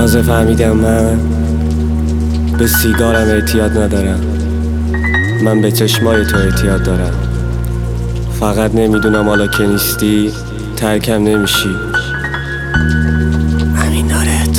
تازه فهمیدم من به سیگارم اعتیاد ندارم، من به چشمای تو اعتیاد دارم. فقط نمیدونم حالا که نیستی ترکم نمیشی. همین نارت.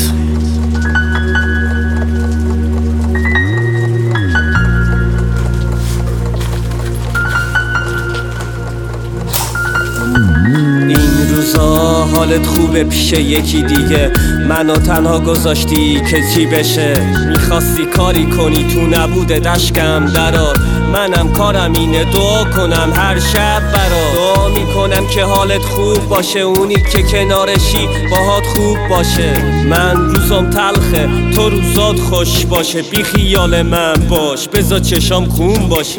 این روزا حالت خوبه پیش یکی دیگه، منو تنها گذاشتی که چی بشه. میخواستی کاری کنی تو نبوده دشکم درات، منم کارم اینه دعا کنم هر شب برات. دعا میکنم که حالت خوب باشه، اونی که کنارشی باهات خوب باشه. من روزم تلخه تو روزات خوش باشه، بی خیال من باش بذار چشام خون باشه.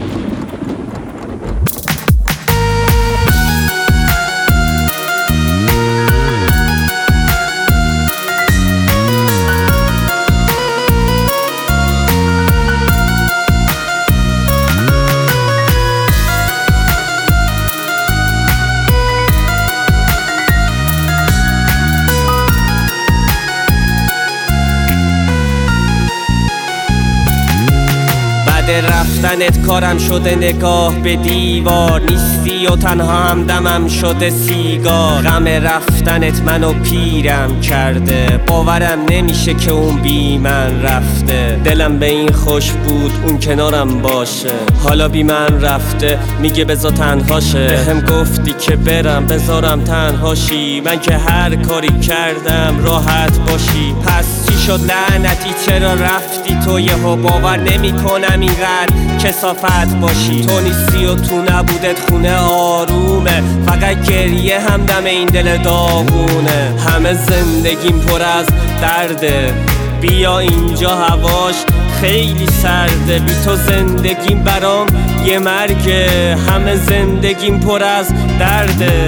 رفتنت کارم شده نگاه به دیوار، نیستی و تنها همدمم شده سیگار. غم رفتنت منو پیرم کرده، باورم نمیشه که اون بی من رفته. دلم به این خوش بود اون کنارم باشه، حالا بی من رفته میگه بذار تنهاشه. بهم گفتی که برم بذارم تنهاشی، من که هر کاری کردم راحت باشی. پس چی شد لعنتی چرا رفتی تو؟ یهو باور نمی کنم اینقدر کثافت باشی. تو نیستی و تو نبودت خونه آرومه، فقط گریه همدم این دل داغونه. همه زندگیم پر از درده، بیا اینجا هواش خیلی سرده. بی تو زندگیم برام یه مرگه، همه زندگیم پر از درده.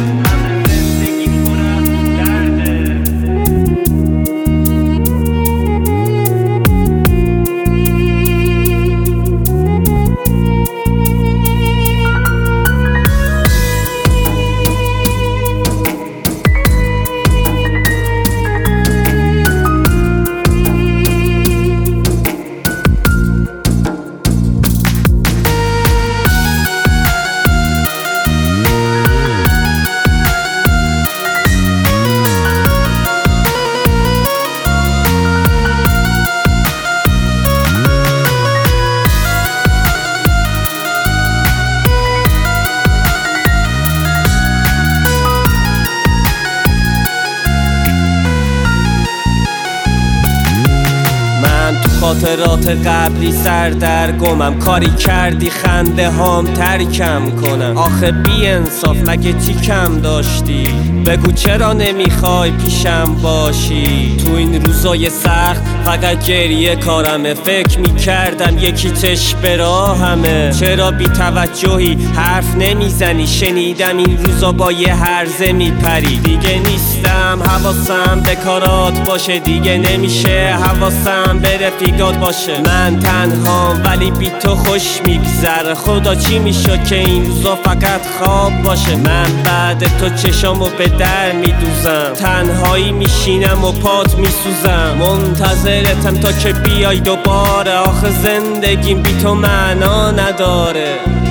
خاطرات قبلی سردرگمم، کاری کردی خنده هام ترکم کنم. آخه بی انصاف مگه چی کم داشتی؟ بگو چرا نمیخوای پیشم باشی؟ تو این روزای سخت فقط گریه کارمه، فکر میکردم یکی چشم به راهمه. چرا بی توجهی حرف نمیزنی؟ شنیدم این روزا با یه هرزه میپری. دیگه نیستم حواسم به کارات باشه، دیگه نمیشه حواسم به رفیقات باشه. من تنهام ولی بی تو خوش میگذره، خدا چی میشه که این روزا فقط خواب باشه. من بعد تو چشامو به در میدوزم، تنهایی میشینم و پات میسوزم. منتظرتم تا که بیای دوباره، آخه زندگیم بی تو معنا نداره.